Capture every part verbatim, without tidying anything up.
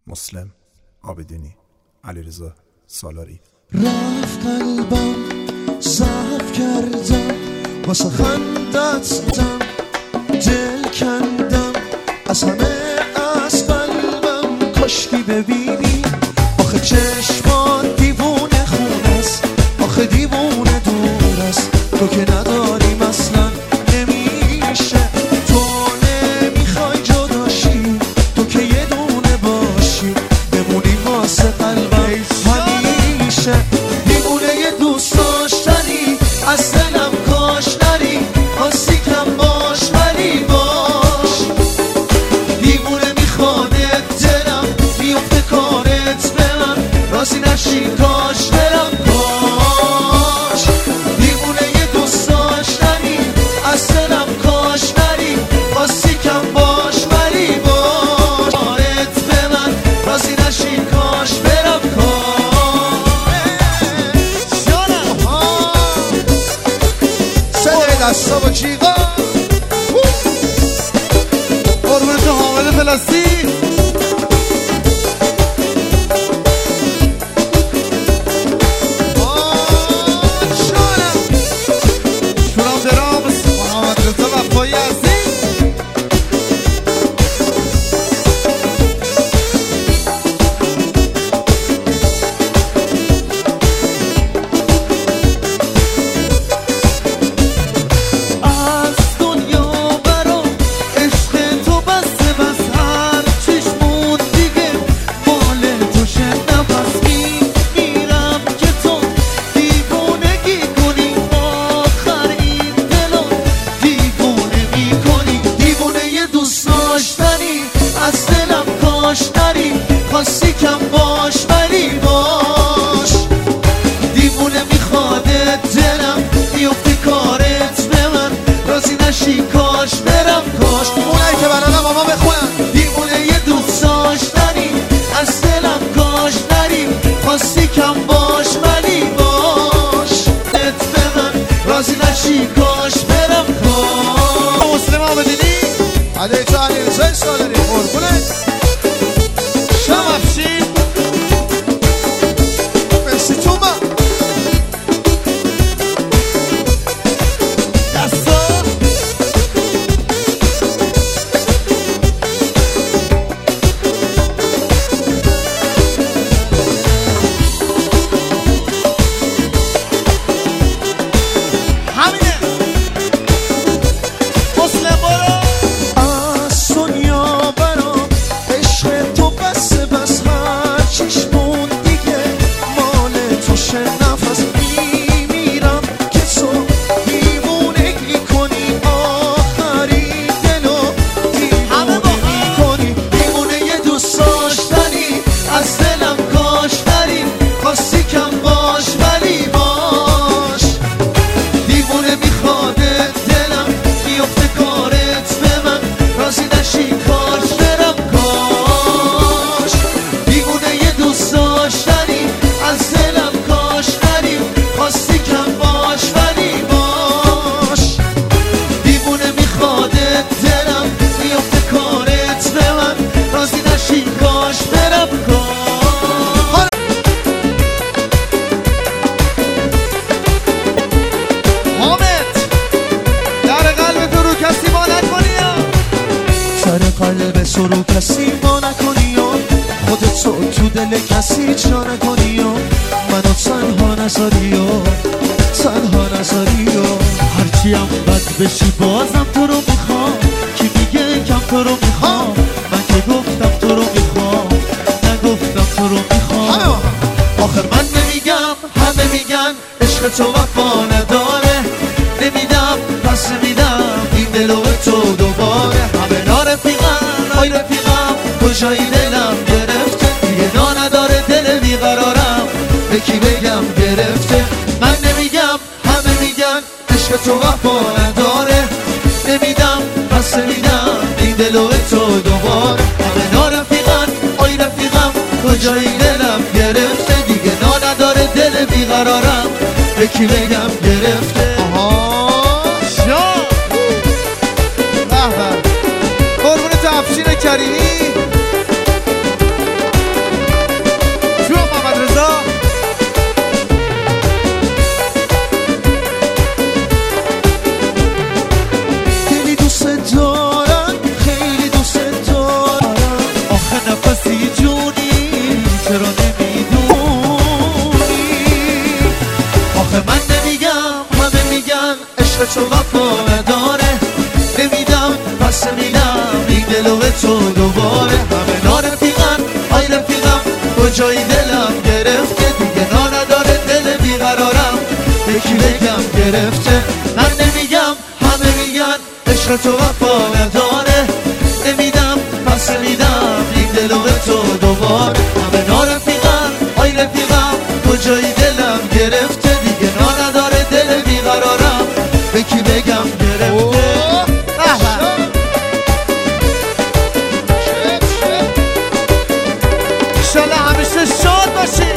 مسلم عابدینی، علیرضا سالاری. رفت قلبم ضعف کردم واسه خندت زدم، دل کندم از همه از قلبم، کاشکی ببینی آخه چشمان دیوونه خون است، آخه دیوونه دور است، تو که نداریم اصلا نمیشه، تو نمیخوای جداشی، تو که یه دونه باشی بمونی واسه قلبم همیشه، دیوونه یه دوست داشتنی از دلم کاش نری، خواستی کم باش ولی باش، دیوونه میخوادت دلم میفته کارت به من، راضی نشی کاش برم کاش، دیوونه یه دوست داشتنی از دلم کاش نری، خواستی کم باش ولی باش، کارت به من راضی نشی کاش برم کاش. صدای دستا با جیغا قربون تو حامد فلسطین. شورام درامس محمد رضا وفایی عزیز. از دلم کاش نری، خواستی کم باش ولی باش، دیوونه میخوادت دلم میفته کارت به من، راضی نشی کاش برم کاش. اونایی که برادم ماما بخونن، دیوونه یه دوست داشتنی از دلم کاش نری، خواستی کم باش ولی باش، دت به من راضی نشی کاش برم کاش. مسلم عابدینی، علیرضا علیرضا سالاری، قربونت شم افشین مرسی تو من دستا همینه. مسلم برو از دنیا برام، عشق تو بس بس هر چیش مون دیگه مال توشه، نفس میمیرم که تو دیوونگی کنی، آخری دلو دیوونه میکنی، دیوونه یه دوست داشتنی از دلم کاش نری، خواستی کم باش ولی باش، دیوونه میخوادت دلم میفته کارت به من، راضی نشی کاش برم کاش، دیوونه یه دوست داشتنی از دلم کاش نری، خواستی کم باش ولی باش، دیوونه میخوادت دلم میفته کارت به من، راضی نشی کاش برم کاش. حامد در قلب تو رو کسی ما نکنی، سر قلب تو رو کسی ما نکنی، خودت تو تو دل کسی جا نکنی، منو تنها نذاری، تنها نذاری، هرچی هم بد بشی بازم تو رو میخوام، کی میگه کم تو رو میخوام، من که گفتم تو رو میخوام، نگفتم تو رو میخوام، آخر من نمیگم همه میگن عشق تو وفا نداره، نمیدم پس نمیدم این دلو تو دوباره، همه نارفیقم آی رفیقم کجایی دلم گرفته، دیگه نا نداره دل بیقرارم به کی بگم گرفته، من نمیگم همه میگن عشق تو وفا نداره، نمیدم پس نمیدم این دلو تو دوباره، همه نارفیقم آی رفیقم کجایی دلم گرفته، دیگه نا نداره دل بیقرارم به کی بگم گرفته. قربونت افشین کریمی. کجایی دلم گرفته دیگه نا نداره دل بیقرارم یکی بگم گرفته من نمیگم همه میگن عشق تو وفا نداره نمیدم پس میدم این دلو به تو دوباره همه نارفیقم آی رفیقم کجایی دلم گرفته دیگه نا نداره دل بیقرارم یکی بگم گرفته انشالله همیشه شاد باشی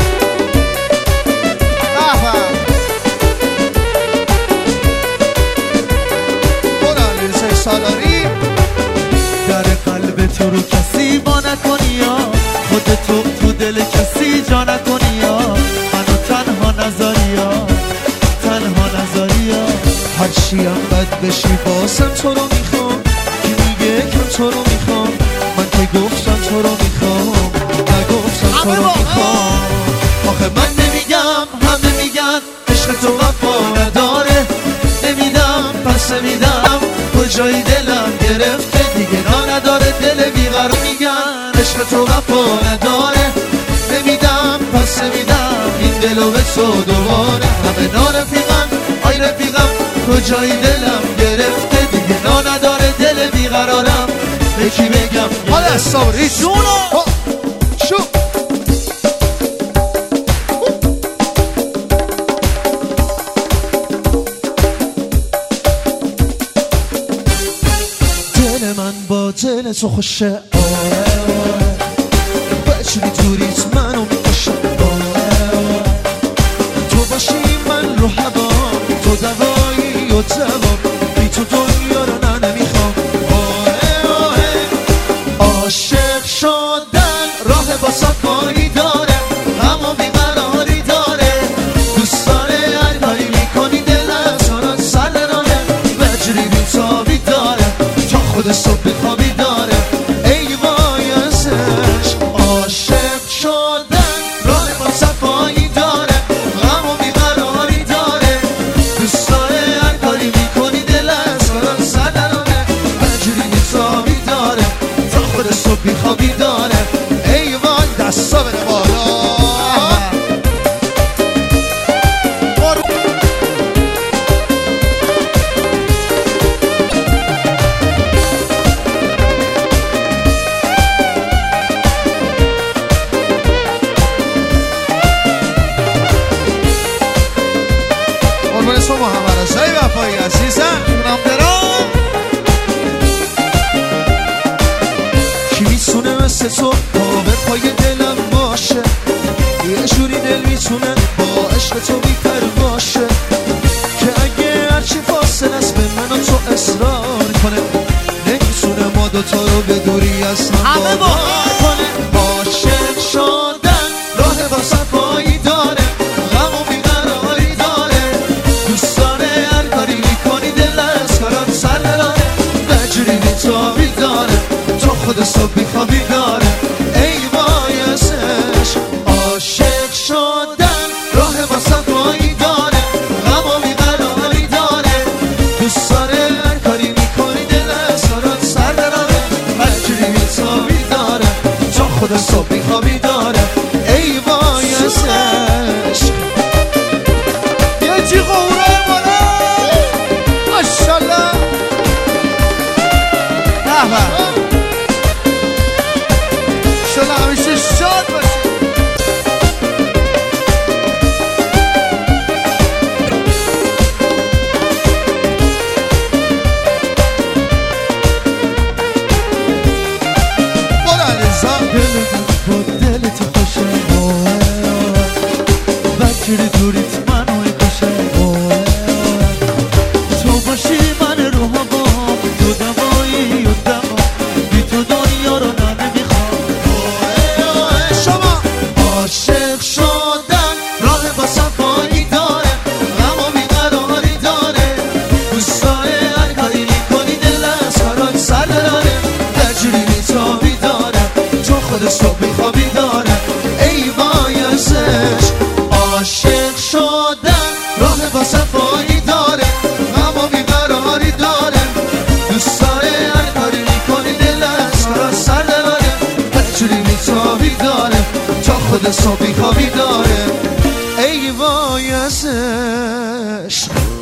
سالاری در قلب تو رو کسی با نکنی یا خودتو تو دل کسی جا نکنی یا منو تنها نذاری یا تنها نذاری یا هرچی هم بد بشی باسم تو رو میخوام کی میگه کم تو رو میخوام من که گفتم تو رو میخوام نگفتم تو رو میخوام آخه من نمیگم همه میگن عشق تو وفا نداره نمیدم پس نمیدم کجایی دلم گرفته دیگه نا نداره دل بیقرار میگن عشق تو وفا نداره نمیدم پس نمیدم این دلو به تو دوباره همه نا رفیقم آی رفیقم کجایی دلم گرفته دیگه نا نداره دل بیقرارم یکی بگم حالا صبری جونو شو با دل تو خوشه آره آره بچری دوریت منو میکشه آره آره تو باشی من رو هوام تو دوایی و دوام بی تو دنیا رو نه نمیخوام آره آره عاشق شدن راه با صفایی داره اما بیقراری داره دوست داره هر کاری میکنی دلت سران سر نرانه بچری بیتابی داره تا خود صبح خوابی داره ای وای ازش عاشق شدن راه با صفایی داره غم و بیقراری داره دوست داره هر کاری میکنی دلت سران سر نرانه بجوری بیتابی داره تا خود صبح خوابی داره ای وای دستا بده بالا اسم محمد رضای وفایی عزیزم جونم درام کی میتونه مثل تو پا به پای دلم باشه یه جوری دل میتونه با عشق تو بی‌پر باشه که اگه هرچی فاصله است به من و تو اصرار کنه نمیتونه ما دوتا رو به دوری از هم باور کنه عاشق شدن راه با صفایی داره غم و بیقراری داره دوست داره هر کاری میکنی دل از کارم سر نرانه بجوری بیتابی داره تو خود صبح بیخوابی داره ای وای ازش عاشق شدن راه با صفایی داره غم و بیقراری داره دوست داره هر کاری میکنی دل از کارم سر نرانه بجوری بیتابی داره تو خود صبح بیخوابی داره ای وای ازش یه چی قوره ماشالله نه شلا همیشه شاد باشی بولا لیزا با دل تو خوشه بکری دوریت منو کشه تو باشی من رو هوام تو دوایی و دوام بی تو دنیا رو نه نمیخوام شما عاشق شدن راه با صفایی داره غم و بیقراری داره دوست داره هر کاری میکنی دل از کارات سر نرانه بجوری بیتابی داره تو خود صبح بیخوابی داره ای وای ازش عاشق شدن راه با صفایی داره غم و بیقراری داره دوست داره هر کاری میکنی دل از کارات سر نرانه بجوری بیتابی داره تا خود صبحی خوابی داره ای وای ازش